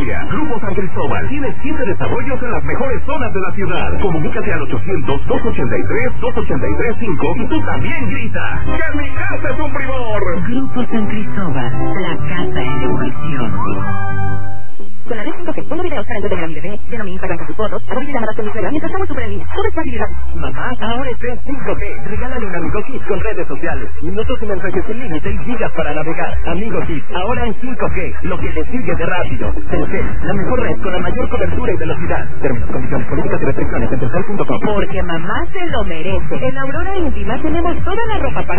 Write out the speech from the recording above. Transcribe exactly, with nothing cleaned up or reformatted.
familia. Grupo San Cristóbal tiene siete desarrollos en las mejores zonas de la ciudad. Comunícate al ochocientos, dos ochenta y tres, dos ochenta y tres cinco y tú también grita ¡que mi casa es un primor! Grupo San Cristóbal, la casa en evolución. Con la red cinco G, pongo videos para entretener a mi bebé, lleno mi Instagram con sus fotos, hago videollamadas con mi suegra mientras estamos súper en línea. Todo es facilidad. Mamá, ahora es en cinco G. Regálale un Amigo Kids con redes sociales, minutos y mensajes sin límite y gigas para navegar. Amigo Kids, ahora en cinco G, lo que le sigue de rápido. Telcel, la mejor red con la mayor cobertura y velocidad. Términos, condiciones, políticas y restricciones en telcel punto com. Porque mamá se lo merece. En Aurora Íntima tenemos toda la ropa para